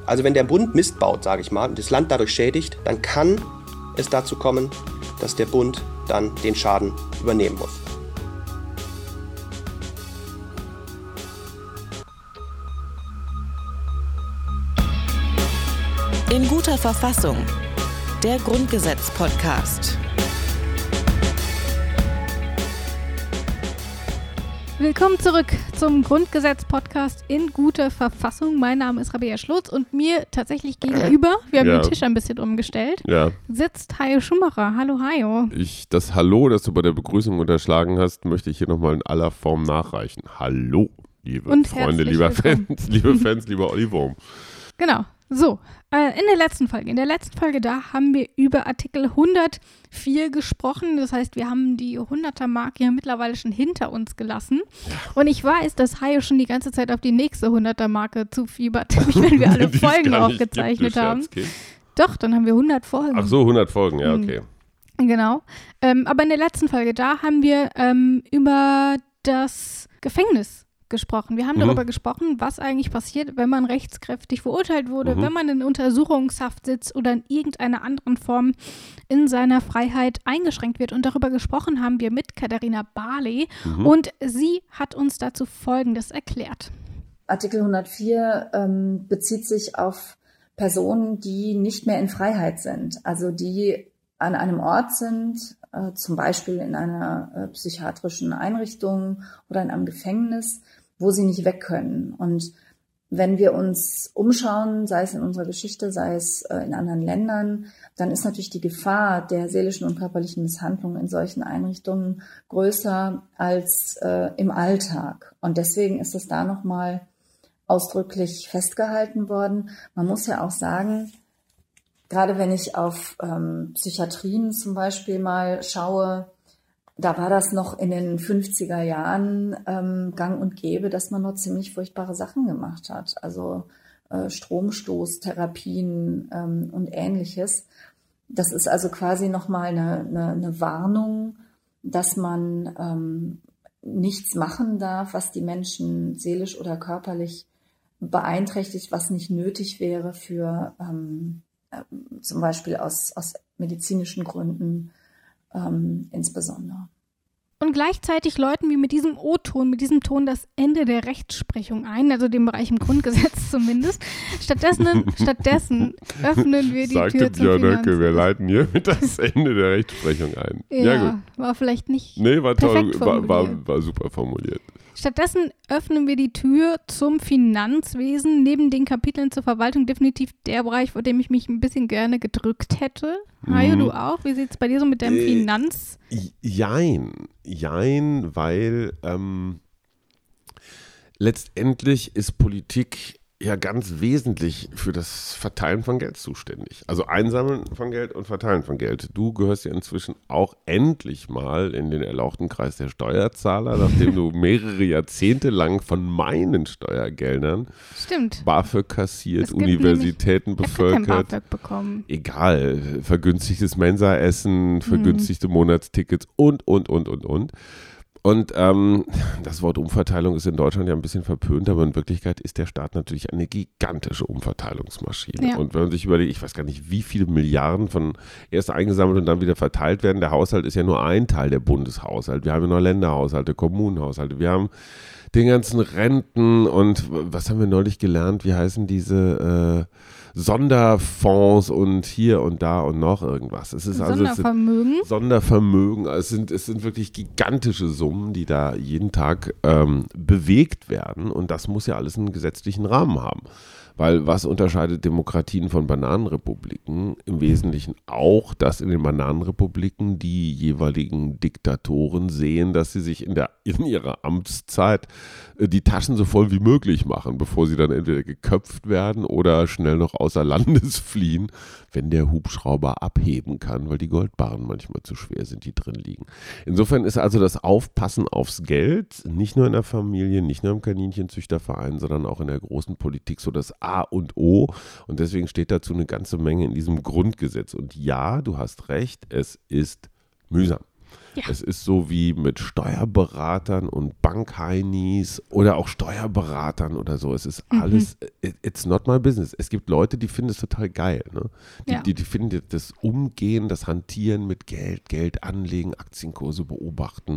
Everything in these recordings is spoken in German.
Also wenn der Bund Mist baut, sage ich mal, und das Land dadurch schädigt, dann kann es dazu kommen, dass der Bund dann den Schaden übernehmen muss. In guter Verfassung. Der Grundgesetz-Podcast. Willkommen zurück zum Grundgesetz-Podcast in guter Verfassung. Mein Name ist Rabea Schlotz und mir tatsächlich gegenüber, wir haben den Tisch ein bisschen umgestellt, sitzt Hajo Schumacher. Hallo Hajo. Das Hallo, das du bei der Begrüßung unterschlagen hast, möchte ich hier nochmal in aller Form nachreichen. Hallo, liebe und Freunde, lieber Fans, lieber Olli Wurm. Genau. So, in der letzten Folge, da haben wir über Artikel 104 gesprochen. Das heißt, wir haben die 100er-Marke ja mittlerweile schon hinter uns gelassen. Ja. Und ich weiß, dass Hajo schon die ganze Zeit auf die nächste 100er-Marke zufiebert, wenn wir alle Folgen aufgezeichnet haben. Doch, dann haben wir 100 Folgen. Ach so, 100 Folgen, ja, okay. Genau. Aber in der letzten Folge, da haben wir über das Gefängnis gesprochen. Wir haben darüber gesprochen, was eigentlich passiert, wenn man rechtskräftig verurteilt wurde, wenn man in Untersuchungshaft sitzt oder in irgendeiner anderen Form in seiner Freiheit eingeschränkt wird. Und darüber gesprochen haben wir mit Katharina Barley und sie hat uns dazu Folgendes erklärt. Artikel 104 bezieht sich auf Personen, die nicht mehr in Freiheit sind, also die an einem Ort sind, zum Beispiel in einer psychiatrischen Einrichtung oder in einem Gefängnis, wo sie nicht weg können. Und wenn wir uns umschauen, sei es in unserer Geschichte, sei es in anderen Ländern, dann ist natürlich die Gefahr der seelischen und körperlichen Misshandlung in solchen Einrichtungen größer als im Alltag. Und deswegen ist es da nochmal ausdrücklich festgehalten worden. Man muss ja auch sagen, gerade wenn ich auf Psychiatrien zum Beispiel mal schaue, da war das noch in den 50er Jahren gang und gäbe, dass man noch ziemlich furchtbare Sachen gemacht hat. Also Stromstoßtherapien und Ähnliches. Das ist also quasi nochmal eine Warnung, dass man nichts machen darf, was die Menschen seelisch oder körperlich beeinträchtigt, was nicht nötig wäre für zum Beispiel aus medizinischen Gründen insbesondere. Und gleichzeitig läuten wir mit diesem O-Ton, mit diesem Ton das Ende der Rechtsprechung ein, also dem Bereich im Grundgesetz zumindest. Stattdessen öffnen wir die Tür zum Björn, wir leiten hier mit das Ende der Rechtsprechung ein. Ja, gut. War vielleicht nicht war toll, war super formuliert. Stattdessen öffnen wir die Tür zum Finanzwesen, neben den Kapiteln zur Verwaltung definitiv der Bereich, vor dem ich mich ein bisschen gerne gedrückt hätte. Hajo, du auch? Wie sieht es bei dir so mit deinem Finanz? Jein, weil letztendlich ist Politik ja ganz wesentlich für das Verteilen von Geld zuständig. Also Einsammeln von Geld und Verteilen von Geld. Du gehörst ja inzwischen auch endlich mal in den erlauchten Kreis der Steuerzahler, nachdem du mehrere Jahrzehnte lang von meinen Steuergeldern BAföG kassiert, Universitäten bevölkert. Ich habe kein BAföG bekommen. Egal, vergünstigtes Mensaessen, vergünstigte Monatstickets und. Und das Wort Umverteilung ist in Deutschland ja ein bisschen verpönt, aber in Wirklichkeit ist der Staat natürlich eine gigantische Umverteilungsmaschine. Ja. Und wenn man sich überlegt, ich weiß gar nicht, wie viele Milliarden von erst eingesammelt und dann wieder verteilt werden. Der Haushalt ist ja nur ein Teil der Bundeshaushalt. Wir haben ja noch Länderhaushalte, Kommunenhaushalte. Wir haben den ganzen Renten und was haben wir neulich gelernt? Wie heißen diese Sonderfonds und hier und da und noch irgendwas. Es ist Sondervermögen. Sondervermögen. Es sind wirklich gigantische Summen, die da jeden Tag bewegt werden. Und das muss ja alles einen gesetzlichen Rahmen haben. Weil was unterscheidet Demokratien von Bananenrepubliken? Im Wesentlichen auch, dass in den Bananenrepubliken die jeweiligen Diktatoren sehen, dass sie sich in ihrer Amtszeit die Taschen so voll wie möglich machen, bevor sie dann entweder geköpft werden oder schnell noch außer Landes fliehen, wenn der Hubschrauber abheben kann, weil die Goldbarren manchmal zu schwer sind, die drin liegen. Insofern ist also das Aufpassen aufs Geld nicht nur in der Familie, nicht nur im Kaninchenzüchterverein, sondern auch in der großen Politik so das A und O. Und deswegen steht dazu eine ganze Menge in diesem Grundgesetz. Und ja, du hast recht, es ist mühsam. Ja. Es ist so wie mit Steuerberatern und Bankheinis oder auch Steuerberatern oder so. Es ist alles, it's not my business. Es gibt Leute, die finden es total geil. Ne? Die finden das Umgehen, das Hantieren mit Geld anlegen, Aktienkurse beobachten,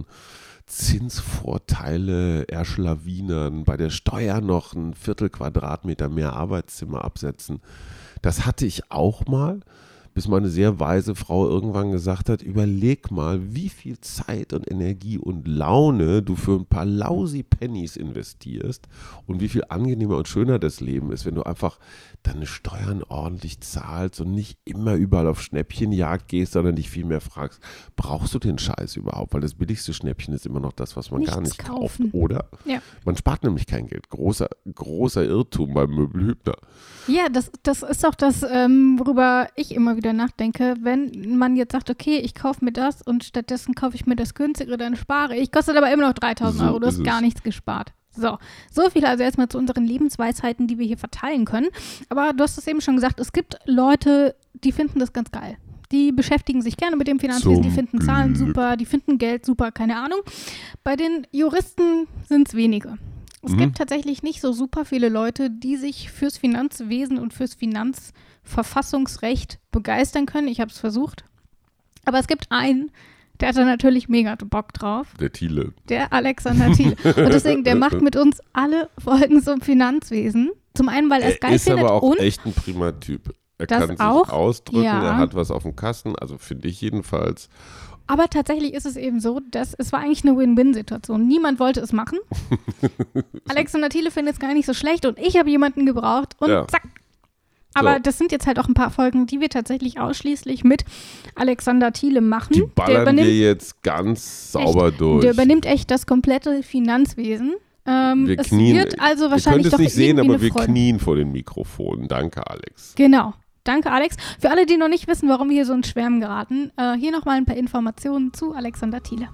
Zinsvorteile erschlawinern, bei der Steuer noch ein Viertelquadratmeter mehr Arbeitszimmer absetzen. Das hatte ich auch mal, bis meine sehr weise Frau irgendwann gesagt hat, überleg mal, wie viel Zeit und Energie und Laune du für ein paar lousy Pennies investierst und wie viel angenehmer und schöner das Leben ist, wenn du einfach deine Steuern ordentlich zahlst und nicht immer überall auf Schnäppchenjagd gehst, sondern dich vielmehr fragst, brauchst du den Scheiß überhaupt? Weil das billigste Schnäppchen ist immer noch das, was man gar nicht kauft, oder? Ja. Man spart nämlich kein Geld. Großer Irrtum beim Möbelhübner. Ja, das ist auch das, worüber ich immer wieder nachdenke. Wenn man jetzt sagt, okay, ich kaufe mir das und stattdessen kaufe ich mir das günstigere, dann spare ich. Kostet aber immer noch 3.000 Euro, du hast gar nichts gespart. So viel also erstmal zu unseren Lebensweisheiten, die wir hier verteilen können. Aber du hast es eben schon gesagt, es gibt Leute, die finden das ganz geil. Die beschäftigen sich gerne mit dem Finanzwesen, die finden Zahlen super, die finden Geld super, keine Ahnung. Bei den Juristen sind es wenige. Es gibt tatsächlich nicht so super viele Leute, die sich fürs Finanzwesen und fürs Finanzverfassungsrecht begeistern können. Ich habe es versucht. Aber es gibt einen, der hat da natürlich mega Bock drauf. Der Thiele. Der Alexander Thiele. Und deswegen, der macht mit uns alle Folgen zum Finanzwesen. Zum einen, weil er es geil findet. Er ist aber auch und echt ein prima Typ. Er das kann sich auch, ausdrücken, ja. Er hat was auf dem Kasten, also finde ich jedenfalls. Aber tatsächlich ist es eben so, dass es war eigentlich eine Win-Win-Situation. Niemand wollte es machen. Alexander Thiele findet es gar nicht so schlecht und ich habe jemanden gebraucht und zack. Aber das sind jetzt halt auch ein paar Folgen, die wir tatsächlich ausschließlich mit Alexander Thiele machen. Die ballern wir jetzt ganz sauber durch. Der übernimmt echt das komplette Finanzwesen. Wir es knien, wird also wahrscheinlich ihr könnt es nicht sehen, aber wir Freude. knien vor den Mikrofonen. Danke, Alex. Genau. Danke, Alex. Für alle, die noch nicht wissen, warum wir hier so ins Schwärmen geraten, hier nochmal ein paar Informationen zu Alexander Thiele.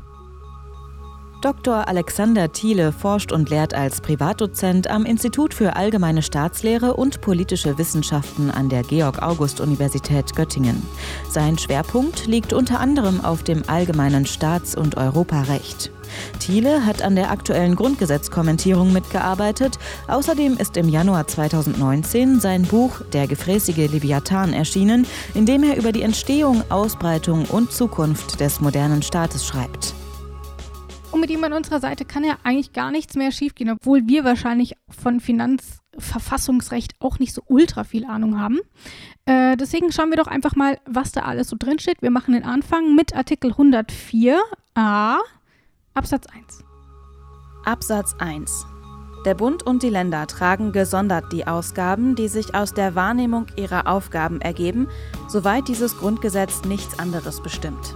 Dr. Alexander Thiele forscht und lehrt als Privatdozent am Institut für Allgemeine Staatslehre und Politische Wissenschaften an der Georg-August-Universität Göttingen. Sein Schwerpunkt liegt unter anderem auf dem allgemeinen Staats- und Europarecht. Thiele hat an der aktuellen Grundgesetzkommentierung mitgearbeitet. Außerdem ist im Januar 2019 sein Buch »Der gefräßige Leviathan« erschienen, in dem er über die Entstehung, Ausbreitung und Zukunft des modernen Staates schreibt. Und mit ihm an unserer Seite kann ja eigentlich gar nichts mehr schiefgehen, obwohl wir wahrscheinlich von Finanzverfassungsrecht auch nicht so ultra viel Ahnung haben. Deswegen schauen wir doch einfach mal, was da alles so drin steht. Wir machen den Anfang mit Artikel 104a Absatz 1. Absatz 1. Der Bund und die Länder tragen gesondert die Ausgaben, die sich aus der Wahrnehmung ihrer Aufgaben ergeben, soweit dieses Grundgesetz nichts anderes bestimmt.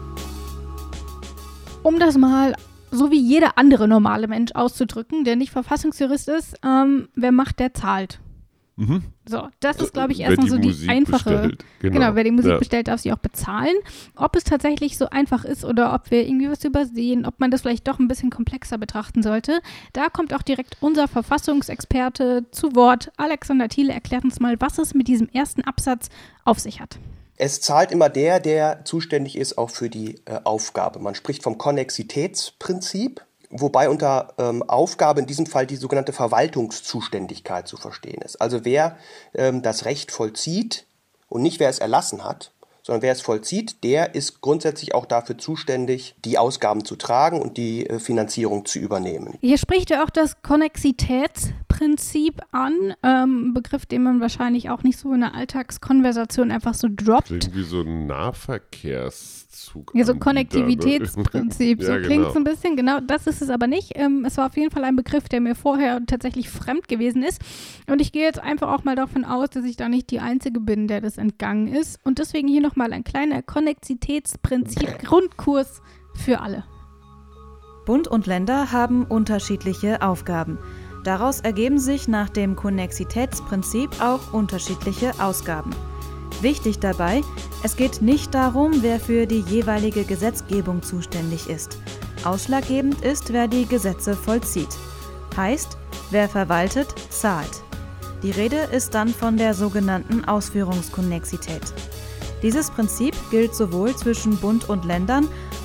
Um das mal so wie jeder andere normale Mensch auszudrücken, der nicht Verfassungsjurist ist, wer macht, der zahlt. So, das ist, glaube ich, erstmal so die Musik einfache. Bestellt. Genau, wer die Musik bestellt, darf sie auch bezahlen. Ob es tatsächlich so einfach ist oder ob wir irgendwie was übersehen, ob man das vielleicht doch ein bisschen komplexer betrachten sollte, da kommt auch direkt unser Verfassungsexperte zu Wort. Alexander Thiele erklärt uns mal, was es mit diesem ersten Absatz auf sich hat. Es zahlt immer der zuständig ist auch für die Aufgabe. Man spricht vom Konnexitätsprinzip, wobei unter Aufgabe in diesem Fall die sogenannte Verwaltungszuständigkeit zu verstehen ist. Also wer das Recht vollzieht und nicht wer es erlassen hat, sondern wer es vollzieht, der ist grundsätzlich auch dafür zuständig, die Ausgaben zu tragen und die Finanzierung zu übernehmen. Hier spricht ja auch das Konnexitätsprinzip an, Begriff, den man wahrscheinlich auch nicht so in der Alltagskonversation einfach so droppt. Irgendwie so ein Nahverkehrszug. Ja, so Konnektivitätsprinzip, ne? so Ja, klingt es ein bisschen, genau, das ist es aber nicht. Es war auf jeden Fall ein Begriff, der mir vorher tatsächlich fremd gewesen ist. Und ich gehe jetzt einfach auch mal davon aus, dass ich da nicht die Einzige bin, der das entgangen ist. Und deswegen hier nochmal ein kleiner Konnexitätsprinzip-Grundkurs für alle. Bund und Länder haben unterschiedliche Aufgaben. Daraus ergeben sich nach dem Konnexitätsprinzip auch unterschiedliche Ausgaben. Wichtig dabei, es geht nicht darum, wer für die jeweilige Gesetzgebung zuständig ist. Ausschlaggebend ist, wer die Gesetze vollzieht. Heißt, wer verwaltet, zahlt. Die Rede ist dann von der sogenannten Ausführungskonnexität. Dieses Prinzip gilt sowohl zwischen Bund und Ländern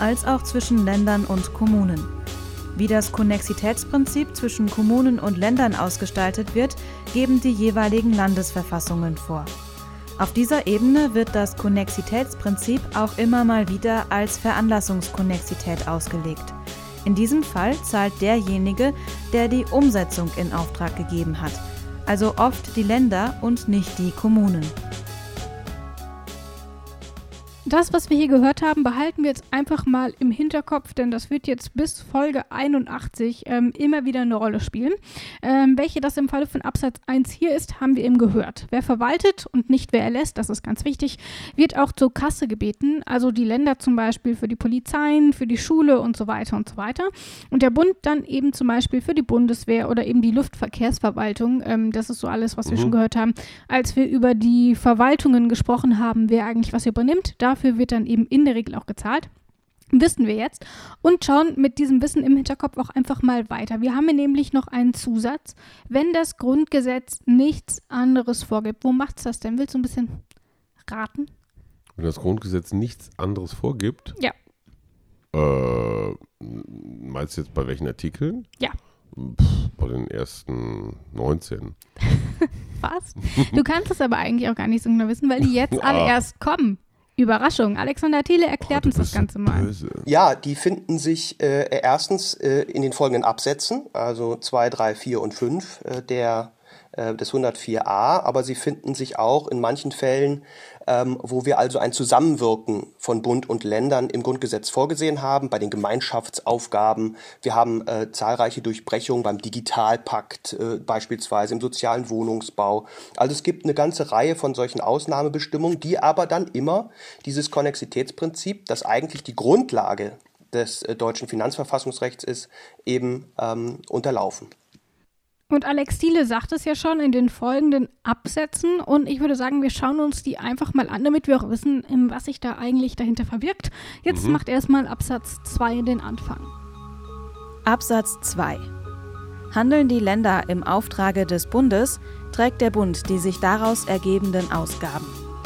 als auch zwischen Ländern und Kommunen. Wie das Konnexitätsprinzip zwischen Kommunen und Ländern ausgestaltet wird, geben die jeweiligen Landesverfassungen vor. Auf dieser Ebene wird das Konnexitätsprinzip auch immer mal wieder als Veranlassungskonnexität ausgelegt. In diesem Fall zahlt derjenige, der die Umsetzung in Auftrag gegeben hat, also oft die Länder und nicht die Kommunen. Das, was wir hier gehört haben, behalten wir jetzt einfach mal im Hinterkopf, denn das wird jetzt bis Folge 81 immer wieder eine Rolle spielen. Welche das im Falle von Absatz 1 hier ist, haben wir eben gehört. Wer verwaltet und nicht wer erlässt, das ist ganz wichtig, wird auch zur Kasse gebeten, also die Länder zum Beispiel für die Polizeien, für die Schule und so weiter und so weiter. Und der Bund dann eben zum Beispiel für die Bundeswehr oder eben die Luftverkehrsverwaltung. Das ist so alles, was wir schon gehört haben, als wir über die Verwaltungen gesprochen haben, wer eigentlich was übernimmt. Dafür wird dann eben in der Regel auch gezahlt. Wissen wir jetzt und schauen mit diesem Wissen im Hinterkopf auch einfach mal weiter. Wir haben hier nämlich noch einen Zusatz. Wenn das Grundgesetz nichts anderes vorgibt, wo macht es das denn? Willst du ein bisschen raten? Wenn das Grundgesetz nichts anderes vorgibt? Ja. Meinst du jetzt bei welchen Artikeln? Ja. Bei den ersten 19. Was? Du kannst es aber eigentlich auch gar nicht so genau wissen, weil die jetzt alle erst kommen. Überraschung. Alexander Thiele erklärt uns das Ganze mal. Böse. Ja, die finden sich erstens in den folgenden Absätzen, also 2, 3, 4 und 5 des 104a, aber sie finden sich auch in manchen Fällen, wo wir also ein Zusammenwirken von Bund und Ländern im Grundgesetz vorgesehen haben, bei den Gemeinschaftsaufgaben. Wir haben zahlreiche Durchbrechungen beim Digitalpakt, beispielsweise im sozialen Wohnungsbau. Also es gibt eine ganze Reihe von solchen Ausnahmebestimmungen, die aber dann immer dieses Konnexitätsprinzip, das eigentlich die Grundlage des deutschen Finanzverfassungsrechts ist, eben unterlaufen. Und Alex Thiele sagt es ja schon in den folgenden Absätzen und ich würde sagen, wir schauen uns die einfach mal an, damit wir auch wissen, was sich da eigentlich dahinter verbirgt. Jetzt macht erstmal Absatz 2 den Anfang. Absatz 2. Handeln die Länder im Auftrage des Bundes, trägt der Bund die sich daraus ergebenden Ausgaben.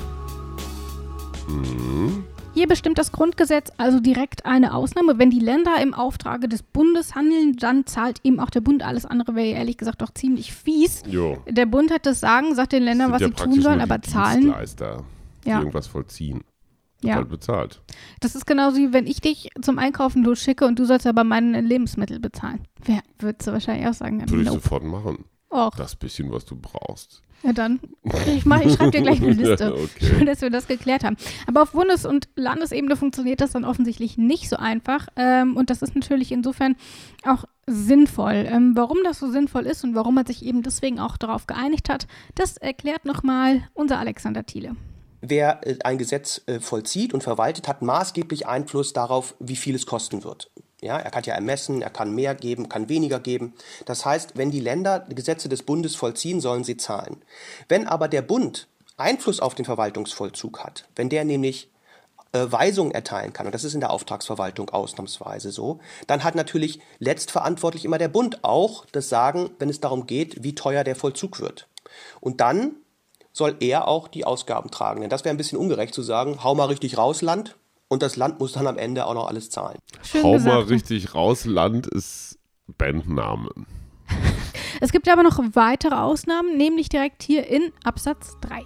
Hier bestimmt das Grundgesetz also direkt eine Ausnahme. Wenn die Länder im Auftrage des Bundes handeln, dann zahlt eben auch der Bund. Alles andere wäre ehrlich gesagt doch ziemlich fies. Jo. Der Bund hat das Sagen, sagt den Ländern, was sie tun sollen, aber zahlen. Dienstleister, die irgendwas vollziehen. Ja. Halt bezahlt. Das ist genauso wie wenn ich dich zum Einkaufen losschicke und du sollst aber meine Lebensmittel bezahlen. Wer würdest du wahrscheinlich auch sagen? Würde ich sofort machen. Och. Das bisschen, was du brauchst. Ja dann, ich schreibe dir gleich eine Liste, Okay. Schön, dass wir das geklärt haben. Aber auf Bundes- und Landesebene funktioniert das dann offensichtlich nicht so einfach und das ist natürlich insofern auch sinnvoll. Warum das so sinnvoll ist und warum man sich eben deswegen auch darauf geeinigt hat, das erklärt nochmal unser Alexander Thiele. Wer ein Gesetz vollzieht und verwaltet, hat maßgeblich Einfluss darauf, wie viel es kosten wird. Ja, er kann ja ermessen, er kann mehr geben, kann weniger geben. Das heißt, wenn die Länder Gesetze des Bundes vollziehen, sollen sie zahlen. Wenn aber der Bund Einfluss auf den Verwaltungsvollzug hat, wenn der nämlich Weisungen erteilen kann, und das ist in der Auftragsverwaltung ausnahmsweise so, dann hat natürlich letztverantwortlich immer der Bund auch das Sagen, wenn es darum geht, wie teuer der Vollzug wird. Und dann soll er auch die Ausgaben tragen. Denn das wäre ein bisschen ungerecht zu sagen, hau mal richtig raus, Land. Und das Land muss dann am Ende auch noch alles zahlen. Schön Hau gesagt. mal richtig raus, Land ist Bandname. Es gibt aber noch weitere Ausnahmen, nämlich direkt hier in Absatz 3.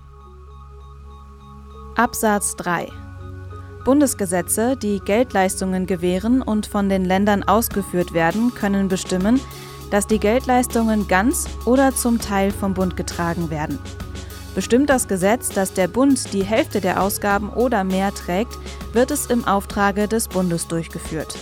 Absatz 3. Bundesgesetze, die Geldleistungen gewähren und von den Ländern ausgeführt werden, können bestimmen, dass die Geldleistungen ganz oder zum Teil vom Bund getragen werden. Bestimmt das Gesetz, dass der Bund die Hälfte der Ausgaben oder mehr trägt, wird es im Auftrage des Bundes durchgeführt.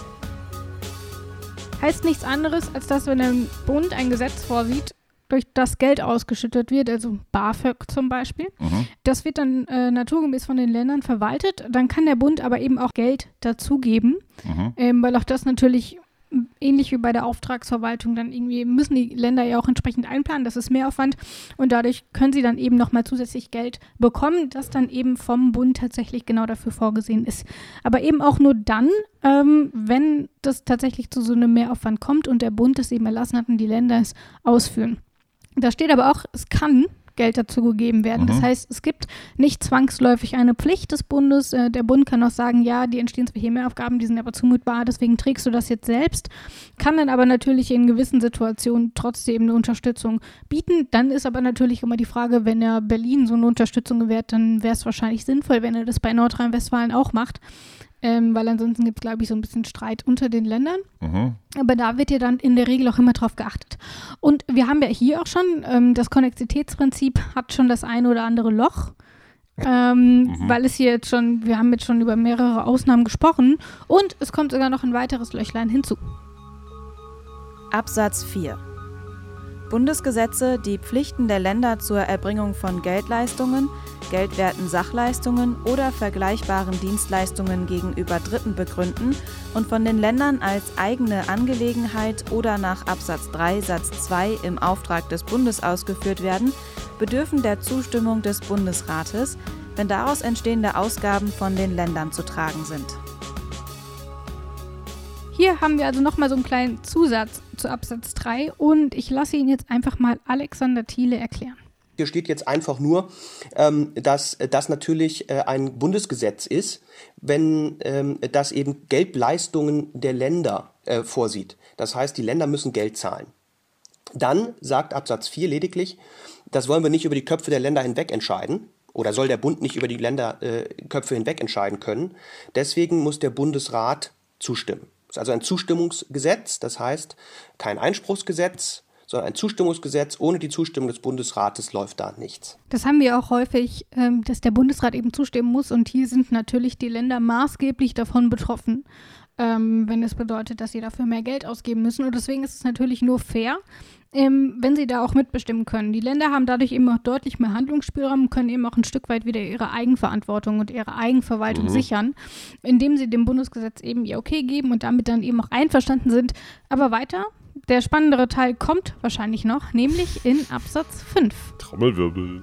Heißt nichts anderes, als dass wenn der Bund ein Gesetz vorsieht, durch das Geld ausgeschüttet wird, also BAföG zum Beispiel. Das wird dann naturgemäß von den Ländern verwaltet. Dann kann der Bund aber eben auch Geld dazugeben, weil auch das natürlich ähnlich wie bei der Auftragsverwaltung dann irgendwie müssen die Länder ja auch entsprechend einplanen, das ist Mehraufwand und dadurch können sie dann eben nochmal zusätzlich Geld bekommen, das dann eben vom Bund tatsächlich genau dafür vorgesehen ist. Aber eben auch nur dann, wenn das tatsächlich zu so einem Mehraufwand kommt und der Bund es eben erlassen hat und die Länder es ausführen. Da steht aber auch, es kann Geld dazu gegeben werden. Das heißt, es gibt nicht zwangsläufig eine Pflicht des Bundes. Der Bund kann auch sagen, ja, die entstehen zwar hier Mehraufgaben, die sind aber zumutbar, deswegen trägst du das jetzt selbst, kann dann aber natürlich in gewissen Situationen trotzdem eine Unterstützung bieten. Dann ist aber natürlich immer die Frage, wenn er Berlin so eine Unterstützung gewährt, dann wäre es wahrscheinlich sinnvoll, wenn er das bei Nordrhein-Westfalen auch macht. Weil ansonsten gibt es, glaube ich, so ein bisschen Streit unter den Ländern. Aber da wird ja dann in der Regel auch immer drauf geachtet. Und wir haben ja hier auch schon, das Konnexitätsprinzip hat schon das eine oder andere Loch, weil es hier jetzt schon, wir haben jetzt schon über mehrere Ausnahmen gesprochen und es kommt sogar noch ein weiteres Löchlein hinzu. Absatz 4. Bundesgesetze, die Pflichten der Länder zur Erbringung von Geldleistungen, geldwerten Sachleistungen oder vergleichbaren Dienstleistungen gegenüber Dritten begründen und von den Ländern als eigene Angelegenheit oder nach Absatz 3 Satz 2 im Auftrag des Bundes ausgeführt werden, bedürfen der Zustimmung des Bundesrates, wenn daraus entstehende Ausgaben von den Ländern zu tragen sind. Hier haben wir also nochmal so einen kleinen Zusatz zu Absatz 3 und ich lasse ihn jetzt einfach mal Alexander Thiele erklären. Hier steht jetzt einfach nur, dass das natürlich ein Bundesgesetz ist, wenn das eben Geldleistungen der Länder vorsieht. Das heißt, die Länder müssen Geld zahlen. Dann sagt Absatz 4 lediglich, das wollen wir nicht über die Köpfe der Länder hinweg entscheiden oder soll der Bund nicht über die Länderköpfe hinweg entscheiden können. Deswegen muss der Bundesrat zustimmen. Das ist also ein Zustimmungsgesetz, das heißt kein Einspruchsgesetz, sondern ein Zustimmungsgesetz. Ohne die Zustimmung des Bundesrates läuft da nichts. Das haben wir auch häufig, dass der Bundesrat eben zustimmen muss und hier sind natürlich die Länder maßgeblich davon betroffen, wenn es bedeutet, dass sie dafür mehr Geld ausgeben müssen. Und deswegen ist es natürlich nur fair, wenn sie da auch mitbestimmen können. Die Länder haben dadurch eben auch deutlich mehr Handlungsspielraum und können eben auch ein Stück weit wieder ihre Eigenverantwortung und ihre Eigenverwaltung sichern, indem sie dem Bundesgesetz eben ihr Okay geben und damit dann eben auch einverstanden sind. Aber weiter, der spannendere Teil kommt wahrscheinlich noch, nämlich in Absatz 5. Trommelwirbel.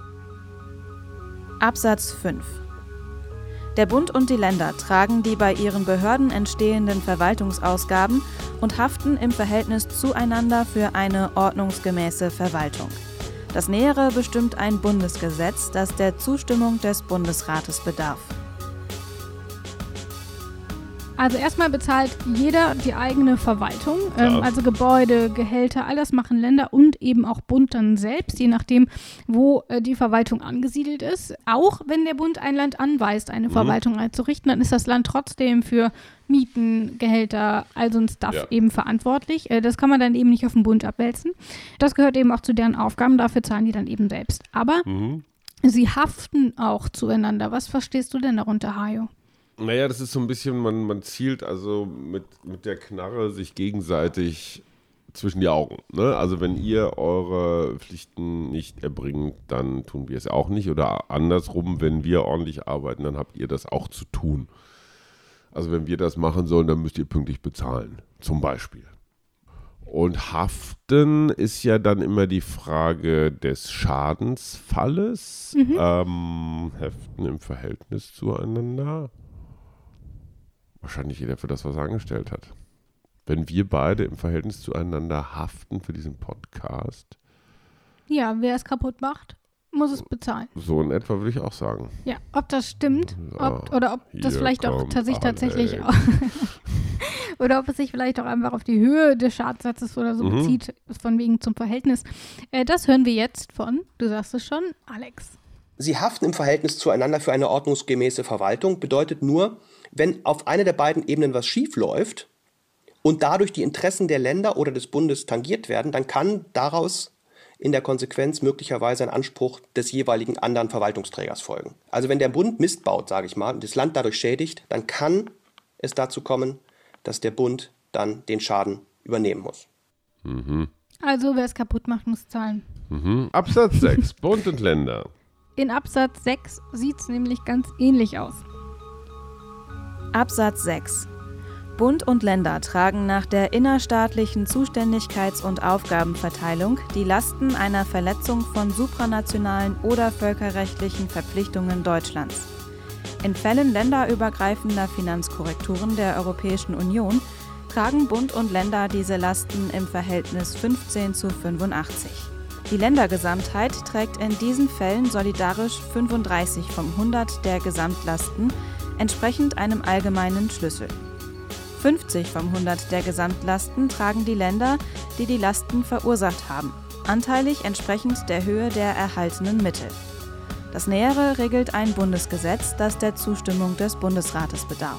Absatz 5. Der Bund und die Länder tragen die bei ihren Behörden entstehenden Verwaltungsausgaben und haften im Verhältnis zueinander für eine ordnungsgemäße Verwaltung. Das Nähere bestimmt ein Bundesgesetz, das der Zustimmung des Bundesrates bedarf. Also erstmal bezahlt jeder die eigene Verwaltung, also Gebäude, Gehälter, all das machen Länder und eben auch Bund dann selbst, je nachdem, wo die Verwaltung angesiedelt ist. Auch wenn der Bund ein Land anweist, eine Verwaltung einzurichten, dann ist das Land trotzdem für Mieten, Gehälter, all so ein Stuff eben verantwortlich. Das kann man dann eben nicht auf den Bund abwälzen. Das gehört eben auch zu deren Aufgaben, dafür zahlen die dann eben selbst. Aber sie haften auch zueinander. Was verstehst du denn darunter, Hajo? Naja, das ist so ein bisschen, man zielt also mit der Knarre sich gegenseitig zwischen die Augen. Ne? Also wenn ihr eure Pflichten nicht erbringt, dann tun wir es auch nicht. Oder andersrum, wenn wir ordentlich arbeiten, dann habt ihr das auch zu tun. Also wenn wir das machen sollen, dann müsst ihr pünktlich bezahlen, zum Beispiel. Und haften ist ja dann immer die Frage des Schadensfalles. Heften im Verhältnis zueinander. Wahrscheinlich jeder für das, was er angestellt hat. Wenn wir beide im Verhältnis zueinander haften für diesen Podcast. Ja, wer es kaputt macht, muss es bezahlen. So in etwa würde ich auch sagen. Ja, ob das stimmt ob das vielleicht auch tatsächlich oder ob es sich vielleicht auch einfach auf die Höhe des Schadenssatzes oder so bezieht, von wegen zum Verhältnis. Das hören wir jetzt von, du sagst es schon, Alex. Sie haften im Verhältnis zueinander für eine ordnungsgemäße Verwaltung, bedeutet nur, wenn auf einer der beiden Ebenen was schief läuft und dadurch die Interessen der Länder oder des Bundes tangiert werden, dann kann daraus in der Konsequenz möglicherweise ein Anspruch des jeweiligen anderen Verwaltungsträgers folgen. Also wenn der Bund Mist baut, sage ich mal, und das Land dadurch schädigt, dann kann es dazu kommen, dass der Bund dann den Schaden übernehmen muss. Also wer es kaputt macht, muss zahlen. Absatz 6, Bund und Länder. In Absatz 6 sieht es nämlich ganz ähnlich aus. Absatz 6. Bund und Länder tragen nach der innerstaatlichen Zuständigkeits- und Aufgabenverteilung die Lasten einer Verletzung von supranationalen oder völkerrechtlichen Verpflichtungen Deutschlands. In Fällen länderübergreifender Finanzkorrekturen der Europäischen Union tragen Bund und Länder diese Lasten im Verhältnis 15:85. Die Ländergesamtheit trägt in diesen Fällen solidarisch 35 vom 100 der Gesamtlasten, entsprechend einem allgemeinen Schlüssel. 50 vom 100 der Gesamtlasten tragen die Länder, die die Lasten verursacht haben, anteilig entsprechend der Höhe der erhaltenen Mittel. Das Nähere regelt ein Bundesgesetz, das der Zustimmung des Bundesrates bedarf.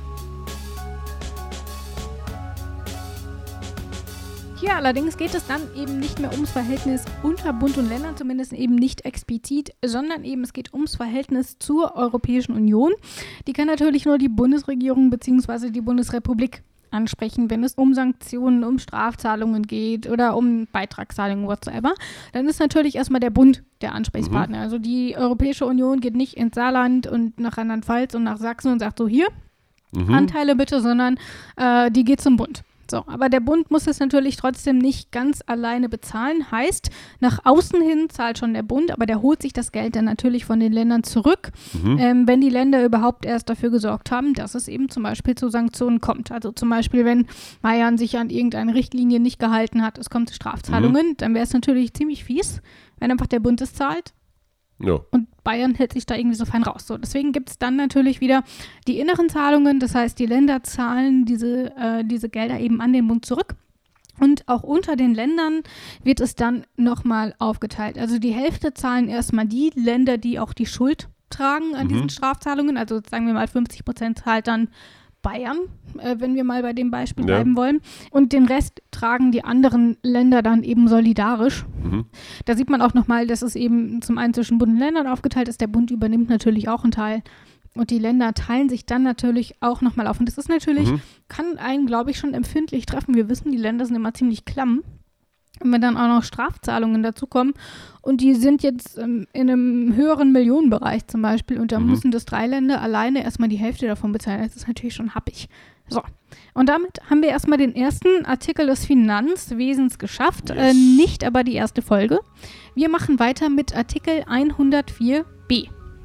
Hier allerdings geht es dann eben nicht mehr ums Verhältnis unter Bund und Ländern, zumindest eben nicht explizit, sondern eben es geht ums Verhältnis zur Europäischen Union. Die kann natürlich nur die Bundesregierung bzw. die Bundesrepublik ansprechen, wenn es um Sanktionen, um Strafzahlungen geht oder um Beitragszahlungen, whatsoever. Dann ist natürlich erstmal der Bund der Ansprechpartner. Also die Europäische Union geht nicht ins Saarland und nach Rheinland-Pfalz und nach Sachsen und sagt so, hier, Anteile bitte, sondern die geht zum Bund. So, aber der Bund muss es natürlich trotzdem nicht ganz alleine bezahlen. Heißt, nach außen hin zahlt schon der Bund, aber der holt sich das Geld dann natürlich von den Ländern zurück, wenn die Länder überhaupt erst dafür gesorgt haben, dass es eben zum Beispiel zu Sanktionen kommt. Also zum Beispiel, wenn Bayern sich an irgendeine Richtlinie nicht gehalten hat, es kommt zu Strafzahlungen, dann wäre es natürlich ziemlich fies, wenn einfach der Bund es zahlt. Ja. Und Bayern hält sich da irgendwie so fein raus. So, deswegen gibt es dann natürlich wieder die inneren Zahlungen. Das heißt, die Länder zahlen diese Gelder eben an den Bund zurück. Und auch unter den Ländern wird es dann nochmal aufgeteilt. Also die Hälfte zahlen erstmal die Länder, die auch die Schuld tragen an diesen Strafzahlungen. Also sagen wir mal 50% zahlt dann Bayern, wenn wir mal bei dem Beispiel bleiben wollen. Und den Rest tragen die anderen Länder dann eben solidarisch. Da sieht man auch nochmal, dass es eben zum einen zwischen Bund und Ländern aufgeteilt ist. Der Bund übernimmt natürlich auch einen Teil. Und die Länder teilen sich dann natürlich auch nochmal auf. Und das ist natürlich, kann einen, glaube ich, schon empfindlich treffen. Wir wissen, die Länder sind immer ziemlich klamm. Und wenn dann auch noch Strafzahlungen dazukommen und die sind jetzt in einem höheren Millionenbereich zum Beispiel und da müssen das 3 Länder alleine erstmal die Hälfte davon bezahlen. Das ist natürlich schon happig. So, und damit haben wir erstmal den ersten Artikel des Finanzwesens geschafft, nicht aber die erste Folge. Wir machen weiter mit Artikel 104b.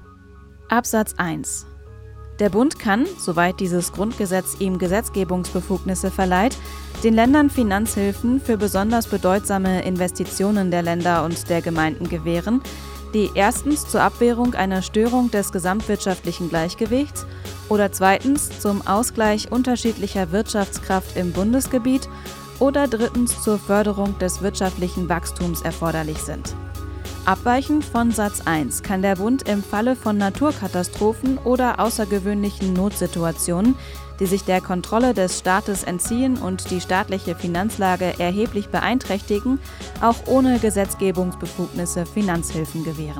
Absatz 1. Der Bund kann, soweit dieses Grundgesetz ihm Gesetzgebungsbefugnisse verleiht, den Ländern Finanzhilfen für besonders bedeutsame Investitionen der Länder und der Gemeinden gewähren, die erstens zur Abwehrung einer Störung des gesamtwirtschaftlichen Gleichgewichts oder zweitens zum Ausgleich unterschiedlicher Wirtschaftskraft im Bundesgebiet oder drittens zur Förderung des wirtschaftlichen Wachstums erforderlich sind. Abweichend von Satz 1 kann der Bund im Falle von Naturkatastrophen oder außergewöhnlichen Notsituationen, die sich der Kontrolle des Staates entziehen und die staatliche Finanzlage erheblich beeinträchtigen, auch ohne Gesetzgebungsbefugnisse Finanzhilfen gewähren.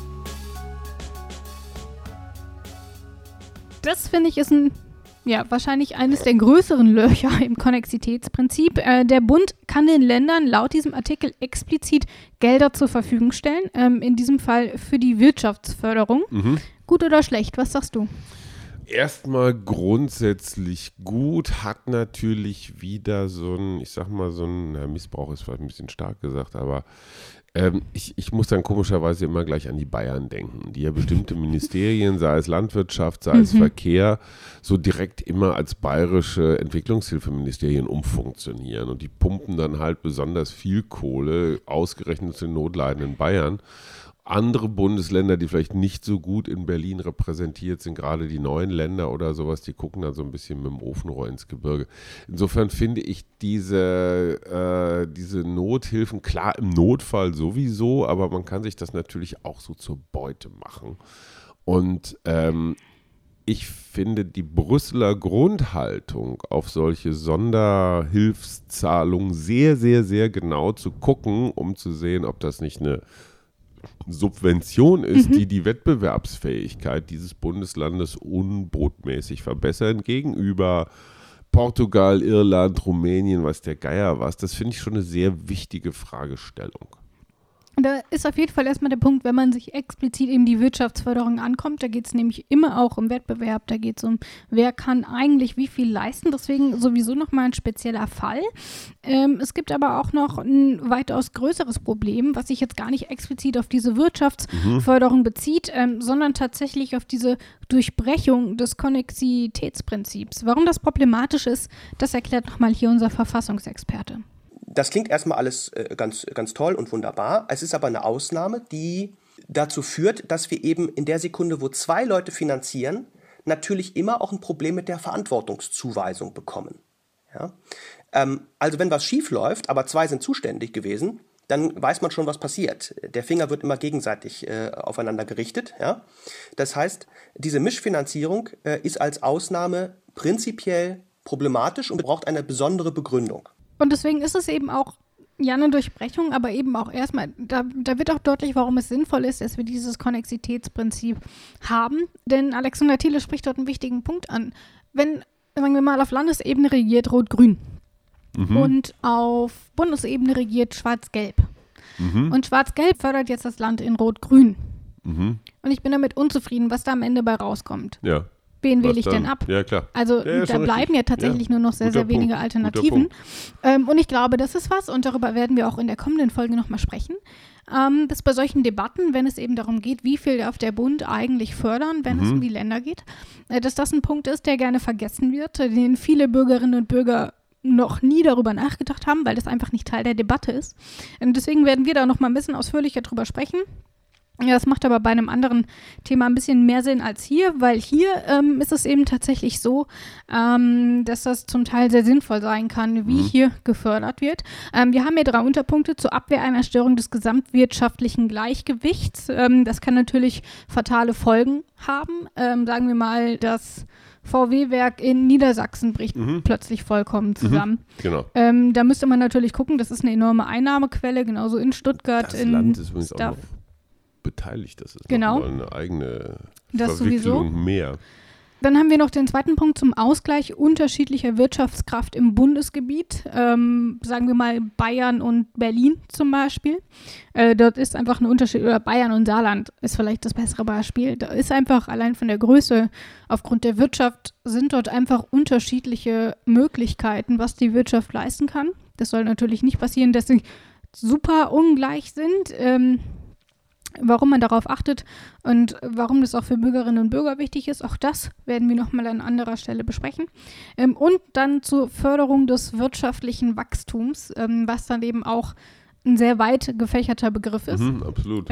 Das finde ich ist wahrscheinlich eines der größeren Löcher im Konnexitätsprinzip. Der Bund kann den Ländern laut diesem Artikel explizit Gelder zur Verfügung stellen, in diesem Fall für die Wirtschaftsförderung. Gut oder schlecht? Was sagst du? Erstmal grundsätzlich gut, hat natürlich wieder so ein, Missbrauch ist vielleicht ein bisschen stark gesagt, aber ich muss dann komischerweise immer gleich an die Bayern denken, die ja bestimmte Ministerien, sei es Landwirtschaft, sei es Verkehr, so direkt immer als bayerische Entwicklungshilfeministerien umfunktionieren und die pumpen dann halt besonders viel Kohle, ausgerechnet zu den notleidenden Bayern. Andere Bundesländer, die vielleicht nicht so gut in Berlin repräsentiert sind, gerade die neuen Länder oder sowas, die gucken dann so ein bisschen mit dem Ofenrohr ins Gebirge. Insofern finde ich diese Nothilfen, klar im Notfall sowieso, aber man kann sich das natürlich auch so zur Beute machen. Und ich finde die Brüsseler Grundhaltung auf solche Sonderhilfszahlungen sehr, sehr, sehr genau zu gucken, um zu sehen, ob das nicht eine Subvention ist, die Wettbewerbsfähigkeit dieses Bundeslandes unbotmäßig verbessern gegenüber Portugal, Irland, Rumänien, weiß der Geier was. Das finde ich schon eine sehr wichtige Fragestellung. Da ist auf jeden Fall erstmal der Punkt, wenn man sich explizit eben die Wirtschaftsförderung ankommt, da geht es nämlich immer auch um Wettbewerb, da geht es um, wer kann eigentlich wie viel leisten, deswegen sowieso nochmal ein spezieller Fall. Es gibt aber auch noch ein weitaus größeres Problem, was sich jetzt gar nicht explizit auf diese Wirtschaftsförderung bezieht, sondern tatsächlich auf diese Durchbrechung des Konnexitätsprinzips. Warum das problematisch ist, das erklärt nochmal hier unser Verfassungsexperte. Das klingt erstmal alles ganz, ganz toll und wunderbar. Es ist aber eine Ausnahme, die dazu führt, dass wir eben in der Sekunde, wo 2 Leute finanzieren, natürlich immer auch ein Problem mit der Verantwortungszuweisung bekommen. Ja? Also wenn was schief läuft, aber 2 sind zuständig gewesen, dann weiß man schon, was passiert. Der Finger wird immer gegenseitig aufeinander gerichtet. Ja? Das heißt, diese Mischfinanzierung ist als Ausnahme prinzipiell problematisch und braucht eine besondere Begründung. Und deswegen ist es eben auch eine Durchbrechung, aber eben auch erstmal, da wird auch deutlich, warum es sinnvoll ist, dass wir dieses Konnexitätsprinzip haben. Denn Alexander Thiele spricht dort einen wichtigen Punkt an. Wenn, sagen wir mal, auf Landesebene regiert Rot-Grün und auf Bundesebene regiert Schwarz-Gelb. Und Schwarz-Gelb fördert jetzt das Land in Rot-Grün. Und ich bin damit unzufrieden, was da am Ende bei rauskommt. Ja. Wen wähle ich denn ab? Ja, klar. Also da bleiben ja tatsächlich nur noch sehr, sehr wenige Alternativen. Und ich glaube, das ist was, und darüber werden wir auch in der kommenden Folge nochmal sprechen, dass bei solchen Debatten, wenn es eben darum geht, wie viel darf der Bund eigentlich fördern, wenn es um die Länder geht, dass das ein Punkt ist, der gerne vergessen wird, den viele Bürgerinnen und Bürger noch nie darüber nachgedacht haben, weil das einfach nicht Teil der Debatte ist. Und deswegen werden wir da noch mal ein bisschen ausführlicher drüber sprechen. Ja, das macht aber bei einem anderen Thema ein bisschen mehr Sinn als hier, weil hier ist es eben tatsächlich so, dass das zum Teil sehr sinnvoll sein kann, wie hier gefördert wird. Wir haben hier 3 Unterpunkte zur Abwehr einer Störung des gesamtwirtschaftlichen Gleichgewichts. Das kann natürlich fatale Folgen haben. Sagen wir mal, das VW-Werk in Niedersachsen bricht plötzlich vollkommen zusammen. Genau. Da müsste man natürlich gucken, das ist eine enorme Einnahmequelle, genauso in Stuttgart. Das Land ist übrigens auch noch beteiligt, das ist genau. noch eine eigene das Verwicklung sowieso. Mehr. Dann haben wir noch den zweiten Punkt zum Ausgleich unterschiedlicher Wirtschaftskraft im Bundesgebiet. Sagen wir mal Bayern und Berlin zum Beispiel. Dort ist einfach ein Unterschied, oder Bayern und Saarland ist vielleicht das bessere Beispiel. Da ist einfach allein von der Größe, aufgrund der Wirtschaft, sind dort einfach unterschiedliche Möglichkeiten, was die Wirtschaft leisten kann. Das soll natürlich nicht passieren, dass sie super ungleich sind. Warum man darauf achtet und warum das auch für Bürgerinnen und Bürger wichtig ist, auch das werden wir nochmal an anderer Stelle besprechen. Und dann zur Förderung des wirtschaftlichen Wachstums, was dann eben auch ein sehr weit gefächerter Begriff ist. Absolut.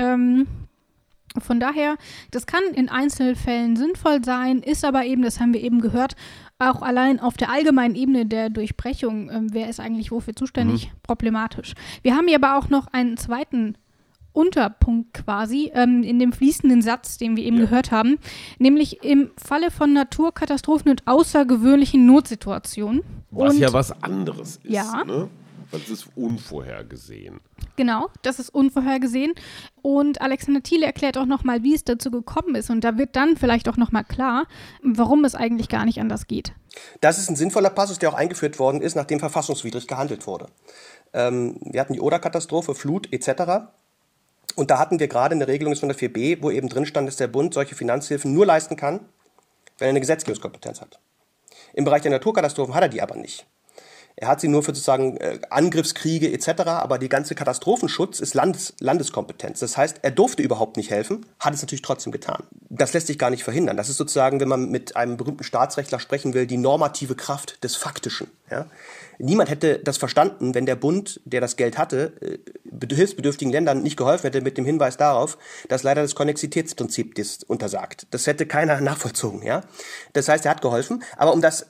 Von daher, das kann in Einzelfällen sinnvoll sein, ist aber eben, das haben wir eben gehört, auch allein auf der allgemeinen Ebene der Durchbrechung, wer ist eigentlich wofür zuständig, problematisch. Wir haben hier aber auch noch einen zweiten Unterpunkt quasi in dem fließenden Satz, den wir eben gehört haben, nämlich im Falle von Naturkatastrophen und außergewöhnlichen Notsituationen. Was ja was anderes ist, ja. Ne? Das ist unvorhergesehen. Genau, das ist unvorhergesehen. Und Alexander Thiele erklärt auch nochmal, wie es dazu gekommen ist. Und da wird dann vielleicht auch nochmal klar, warum es eigentlich gar nicht anders geht. Das ist ein sinnvoller Passus, der auch eingeführt worden ist, nachdem verfassungswidrig gehandelt wurde. Wir hatten die Oder-Katastrophe, Flut etc., und da hatten wir gerade eine Regelung des 104b, wo eben drin stand, dass der Bund solche Finanzhilfen nur leisten kann, wenn er eine Gesetzgebungskompetenz hat. Im Bereich der Naturkatastrophen hat er die aber nicht. Er hat sie nur für sozusagen Angriffskriege etc., aber die ganze Katastrophenschutz ist Landeskompetenz. Das heißt, er durfte überhaupt nicht helfen, hat es natürlich trotzdem getan. Das lässt sich gar nicht verhindern. Das ist sozusagen, wenn man mit einem berühmten Staatsrechtler sprechen will, die normative Kraft des Faktischen. Ja? Niemand hätte das verstanden, wenn der Bund, der das Geld hatte, hilfsbedürftigen Ländern nicht geholfen hätte mit dem Hinweis darauf, dass leider das Konnexitätsprinzip das untersagt. Das hätte keiner nachvollzogen. Ja? Das heißt, er hat geholfen, aber um das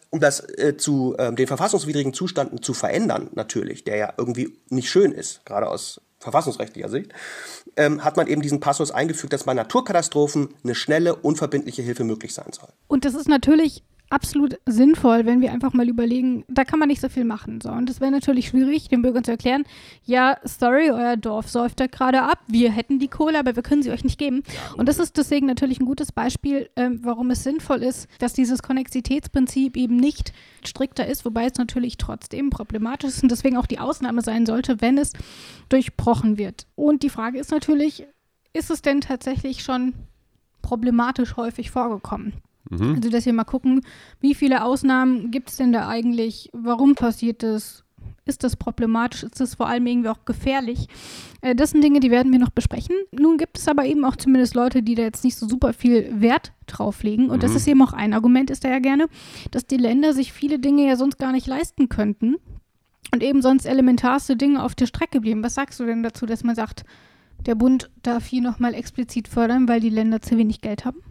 zu den verfassungswidrigen Zuständen zu verändern, natürlich, der ja irgendwie nicht schön ist, gerade aus verfassungsrechtlicher Sicht, hat man eben diesen Passus eingefügt, dass bei Naturkatastrophen eine schnelle, unverbindliche Hilfe möglich sein soll. Und das ist natürlich absolut sinnvoll, wenn wir einfach mal überlegen, da kann man nicht so viel machen. So. Und das wäre natürlich schwierig, den Bürgern zu erklären, ja, sorry, euer Dorf säuft da gerade ab, wir hätten die Kohle, aber wir können sie euch nicht geben. Und das ist deswegen natürlich ein gutes Beispiel, warum es sinnvoll ist, dass dieses Konnexitätsprinzip eben nicht strikter ist, wobei es natürlich trotzdem problematisch ist und deswegen auch die Ausnahme sein sollte, wenn es durchbrochen wird. Und die Frage ist natürlich, ist es denn tatsächlich schon problematisch häufig vorgekommen? Also, dass wir mal gucken, wie viele Ausnahmen gibt es denn da eigentlich? Warum passiert das? Ist das problematisch? Ist das vor allem irgendwie auch gefährlich? Das sind Dinge, die werden wir noch besprechen. Nun gibt es aber eben auch zumindest Leute, die da jetzt nicht so super viel Wert drauf legen. Und das ist eben auch ein Argument, ist da ja gerne, dass die Länder sich viele Dinge ja sonst gar nicht leisten könnten. und eben sonst elementarste Dinge auf der Strecke blieben. Was sagst du denn dazu, dass man sagt, der Bund darf hier nochmal explizit fördern, weil die Länder zu wenig Geld haben?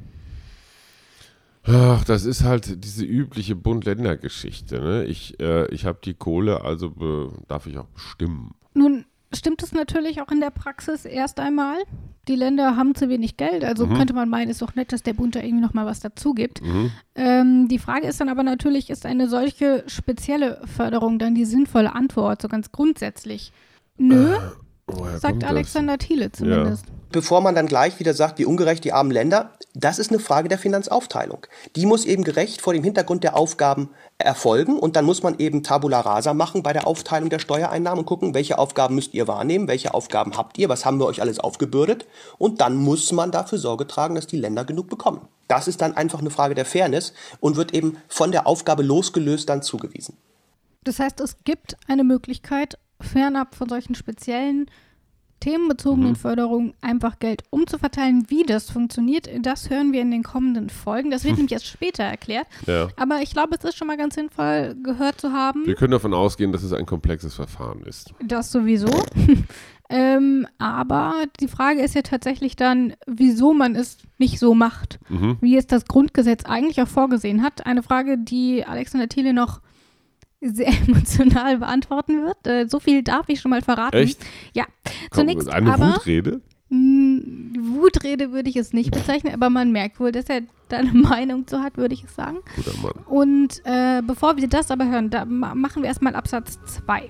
Ach, das ist halt diese übliche Bund-Länder-Geschichte. Ne? Ich habe die Kohle, also darf ich auch bestimmen. Nun stimmt es natürlich auch in der Praxis erst einmal. Die Länder haben zu wenig Geld, also könnte man meinen, ist doch nett, dass der Bund da irgendwie nochmal was dazu gibt. Die Frage ist dann aber natürlich, ist eine solche spezielle Förderung dann die sinnvolle Antwort, so ganz grundsätzlich? Nö, sagt Alexander Thiele zumindest. Ja. Bevor man dann gleich wieder sagt, wie ungerecht die armen Länder, das ist eine Frage der Finanzaufteilung. Die muss eben gerecht vor dem Hintergrund der Aufgaben erfolgen und dann muss man eben Tabula rasa machen bei der Aufteilung der Steuereinnahmen und gucken, welche Aufgaben müsst ihr wahrnehmen, welche Aufgaben habt ihr, was haben wir euch alles aufgebürdet und dann muss man dafür Sorge tragen, dass die Länder genug bekommen. Das ist dann einfach eine Frage der Fairness und wird eben von der Aufgabe losgelöst dann zugewiesen. Das heißt, es gibt eine Möglichkeit, fernab von solchen speziellen themenbezogenen Förderungen einfach Geld umzuverteilen. Wie das funktioniert, das hören wir in den kommenden Folgen. Das wird nämlich erst später erklärt. Ja. Aber ich glaube, es ist schon mal ganz sinnvoll, gehört zu haben. Wir können davon ausgehen, dass es ein komplexes Verfahren ist. Das sowieso. Aber die Frage ist ja tatsächlich dann, wieso man es nicht so macht, wie es das Grundgesetz eigentlich auch vorgesehen hat. Eine Frage, die Alexander Thiele noch sehr emotional beantworten wird. So viel darf ich schon mal verraten. Echt? Ja. Zunächst eine Wutrede? Wutrede würde ich es nicht bezeichnen, aber man merkt wohl, dass er da eine Meinung zu hat, würde ich es sagen. Guter Mann. Und bevor wir das aber hören, da machen wir erstmal Absatz 2.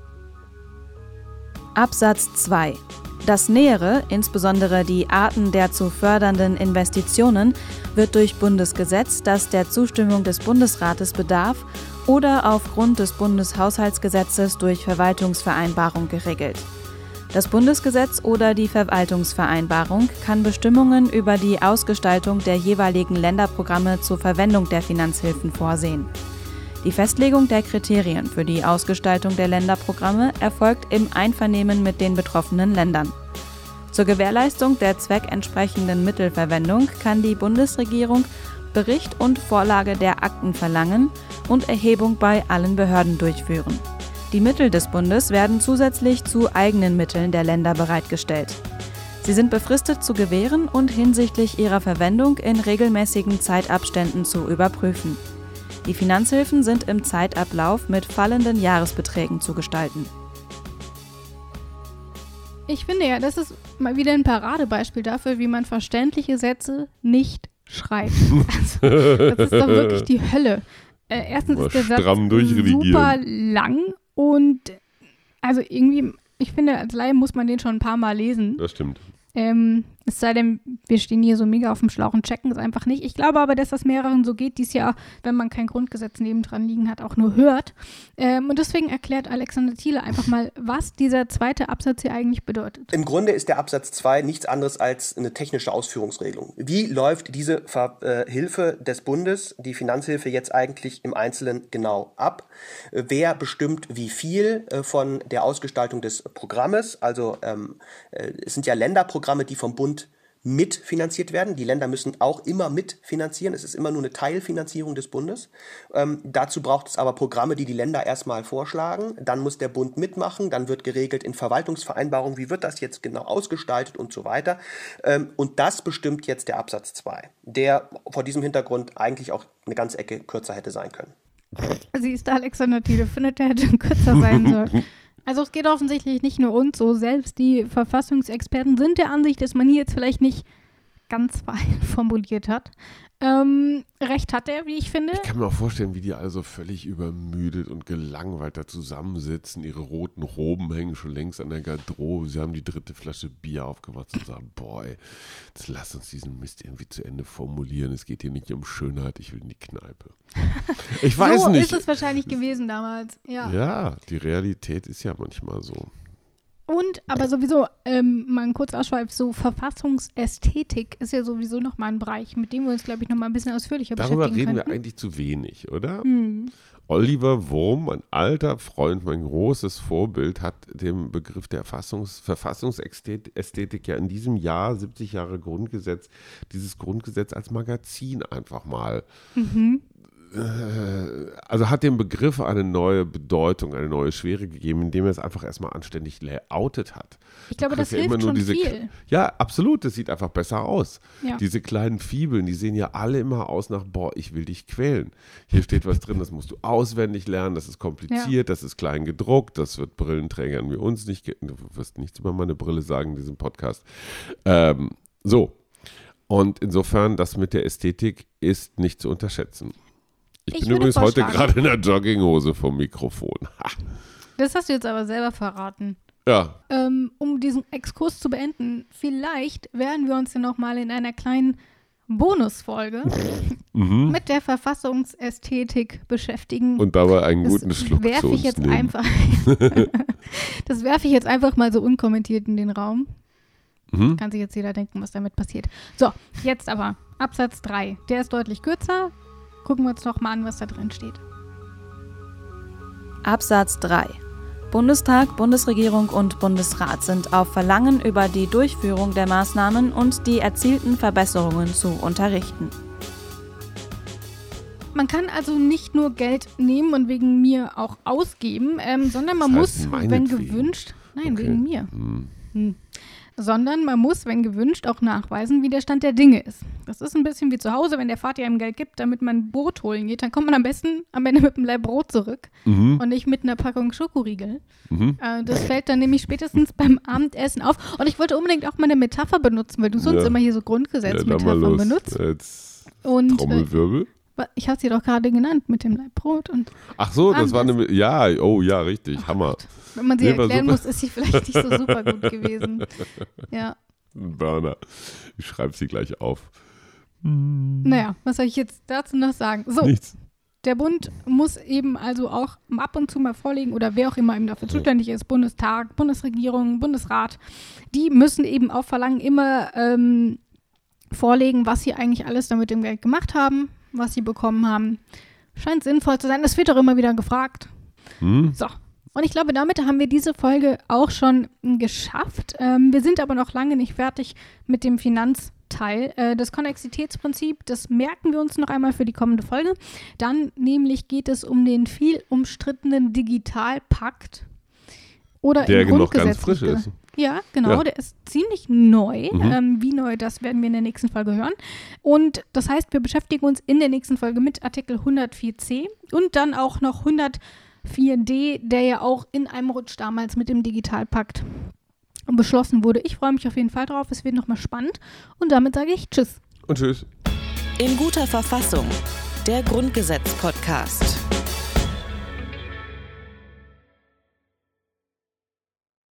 Absatz 2. Das Nähere, insbesondere die Arten der zu fördernden Investitionen, wird durch Bundesgesetz, das der Zustimmung des Bundesrates bedarf, oder aufgrund des Bundeshaushaltsgesetzes durch Verwaltungsvereinbarung geregelt. Das Bundesgesetz oder die Verwaltungsvereinbarung kann Bestimmungen über die Ausgestaltung der jeweiligen Länderprogramme zur Verwendung der Finanzhilfen vorsehen. Die Festlegung der Kriterien für die Ausgestaltung der Länderprogramme erfolgt im Einvernehmen mit den betroffenen Ländern. Zur Gewährleistung der zweckentsprechenden Mittelverwendung kann die Bundesregierung Bericht und Vorlage der Akten verlangen und Erhebung bei allen Behörden durchführen. Die Mittel des Bundes werden zusätzlich zu eigenen Mitteln der Länder bereitgestellt. Sie sind befristet zu gewähren und hinsichtlich ihrer Verwendung in regelmäßigen Zeitabständen zu überprüfen. Die Finanzhilfen sind im Zeitablauf mit fallenden Jahresbeträgen zu gestalten. Ich finde ja, das ist mal wieder ein Paradebeispiel dafür, wie man verständliche Sätze nicht schreibt. Also, das ist doch wirklich die Hölle. Erstens ist der Satz super lang und also irgendwie, ich finde, als Laie muss man den schon ein paar Mal lesen. Das stimmt. Es sei denn, wir stehen hier so mega auf dem Schlauch und checken es einfach nicht. Ich glaube aber, dass das mehreren so geht, die es ja, wenn man kein Grundgesetz nebendran liegen hat, auch nur hört. Und deswegen erklärt Alexander Thiele einfach mal, was dieser zweite Absatz hier eigentlich bedeutet. Im Grunde ist der Absatz 2 nichts anderes als eine technische Ausführungsregelung. Wie läuft diese Hilfe des Bundes, die Finanzhilfe, jetzt eigentlich im Einzelnen genau ab? Wer bestimmt wie viel von der Ausgestaltung des Programmes? Also es sind ja Länderprogramme, die vom Bund mitfinanziert werden. Die Länder müssen auch immer mitfinanzieren. Es ist immer nur eine Teilfinanzierung des Bundes. Dazu braucht es aber Programme, die Länder erstmal vorschlagen. Dann muss der Bund mitmachen. Dann wird geregelt in Verwaltungsvereinbarungen, wie wird das jetzt genau ausgestaltet und so weiter. Und das bestimmt jetzt der Absatz 2, der vor diesem Hintergrund eigentlich auch eine ganze Ecke kürzer hätte sein können. Siehst du, Alexander Thiele findet, der hätte kürzer sein sollen. Also es geht offensichtlich nicht nur uns so, selbst die Verfassungsexperten sind der Ansicht, dass man hier jetzt vielleicht nicht ganz fein formuliert hat. Recht hat er, wie ich finde. Ich kann mir auch vorstellen, wie die alle so völlig übermüdet und gelangweilt da zusammensitzen. Ihre roten Roben hängen schon längst an der Garderobe. Sie haben die 3. Flasche Bier aufgemacht und sagen, boah, ey, jetzt lass uns diesen Mist irgendwie zu Ende formulieren. Es geht hier nicht um Schönheit, ich will in die Kneipe. Ich weiß so nicht. So ist es wahrscheinlich gewesen damals. Ja, die Realität ist ja manchmal so. Und, aber sowieso, mal ein kurzer Ausschweif, so Verfassungsästhetik ist ja sowieso nochmal ein Bereich, mit dem wir uns, glaube ich, nochmal ein bisschen ausführlicher beschäftigen könnten. Darüber reden wir eigentlich zu wenig, oder? Oliver Wurm, mein alter Freund, mein großes Vorbild, hat den Begriff der Verfassungsästhetik ja in diesem Jahr, 70 Jahre Grundgesetz, dieses Grundgesetz als Magazin einfach mal also hat dem Begriff eine neue Bedeutung, eine neue Schwere gegeben, indem er es einfach erstmal anständig layoutet hat. Ich glaube, das hilft schon viel. Ja, absolut, das sieht einfach besser aus. Ja. Diese kleinen Fibeln, die sehen ja alle immer aus nach, boah, ich will dich quälen. Hier steht was drin, das musst du auswendig lernen, das ist kompliziert, das ist klein gedruckt, das wird Brillenträgern wie uns nicht, du wirst nichts über meine Brille sagen in diesem Podcast. So, und insofern, das mit der Ästhetik ist nicht zu unterschätzen. Ich bin übrigens heute gerade in der Jogginghose vom Mikrofon. Das hast du jetzt aber selber verraten. Ja. Um diesen Exkurs zu beenden, vielleicht werden wir uns ja nochmal in einer kleinen Bonusfolge mit der Verfassungsästhetik beschäftigen. Und dabei einen guten Schluck zu uns nehmen. Das werfe ich jetzt einfach mal so unkommentiert in den Raum. Kann sich jetzt jeder denken, was damit passiert. So, jetzt aber Absatz 3. Der ist deutlich kürzer. Gucken wir uns noch mal an, was da drin steht. Absatz 3. Bundestag, Bundesregierung und Bundesrat sind auf Verlangen über die Durchführung der Maßnahmen und die erzielten Verbesserungen zu unterrichten. Man kann also nicht nur Geld nehmen und wegen mir auch ausgeben, sondern man muss, wenn gewünscht, wegen mir. Sondern man muss, wenn gewünscht, auch nachweisen, wie der Stand der Dinge ist. Das ist ein bisschen wie zu Hause, wenn der Vater ihm Geld gibt, damit man ein Brot holen geht, dann kommt man am besten am Ende mit einem Laib Brot zurück und nicht mit einer Packung Schokoriegel. Das fällt dann nämlich spätestens beim Abendessen auf. Und ich wollte unbedingt auch mal eine Metapher benutzen, weil du sonst immer hier so Grundgesetzmetaphern benutzt. Und Trommelwirbel. Ich habe sie doch gerade genannt mit dem Laib Brot. Und ach so, das war eine, ja, oh ja, richtig, Hammer. Wenn man sie erklären muss, ist sie vielleicht nicht so super gut gewesen. Ja. Burner. Ich schreibe sie gleich auf. Naja, was soll ich jetzt dazu noch sagen? So, nichts. Der Bund muss eben also auch ab und zu mal vorlegen, oder wer auch immer eben dafür zuständig ist, Bundestag, Bundesregierung, Bundesrat, die müssen eben auf Verlangen immer vorlegen, was sie eigentlich alles damit dem Geld gemacht haben, was sie bekommen haben. Scheint sinnvoll zu sein. Das wird doch immer wieder gefragt. So. Und ich glaube, damit haben wir diese Folge auch schon geschafft. Wir sind aber noch lange nicht fertig mit dem Finanzteil. Das Konnexitätsprinzip, das merken wir uns noch einmal für die kommende Folge. Dann nämlich geht es um den viel umstrittenen Digitalpakt. Oder der noch ganz frisch ist. Ja, genau, der ist ziemlich neu. Wie neu, das werden wir in der nächsten Folge hören. Und das heißt, wir beschäftigen uns in der nächsten Folge mit Artikel 104c und dann auch noch 104d, der ja auch in einem Rutsch damals mit dem Digitalpakt beschlossen wurde. Ich freue mich auf jeden Fall drauf, es wird nochmal spannend. Und damit sage ich Tschüss. Und Tschüss. In guter Verfassung, der Grundgesetz-Podcast.